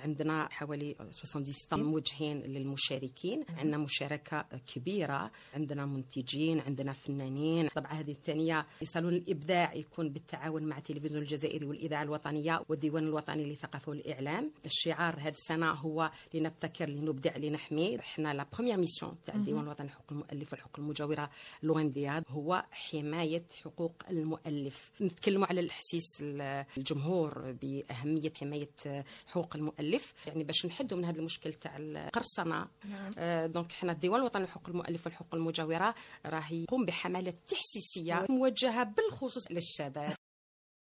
عندنا حوالي 70 موجهين للمشاركين، عندنا مشاركة كبيرة، عندنا منتجين، عندنا فنانين. طبعا هذه الثانية صالون الإبداع يكون بالتعاون مع التلفزيون الجزائري والإذاعة الوطنية والديوان الوطني للثقافة والإعلام. الشعار هذه السنة هو لنبتكر لنبدع لنحمي. احنا لا بروميير ميسيون تاع الديوان الوطني لحقوق المؤلف والحقوق المجاورة لوندياد هو حماية حقوق المؤلف. نتكلموا على الإحساس الجمهور بأهمية حماية حقوق المؤلف، يعني باش نحدوا من هذا المشكل تاع القرصنة. دونك احنا الديوان الوطني لحقوق المؤلف والحقوق المجاورة راه يقوم بحملات تحسيسية موجهة بالخصوص للشباب.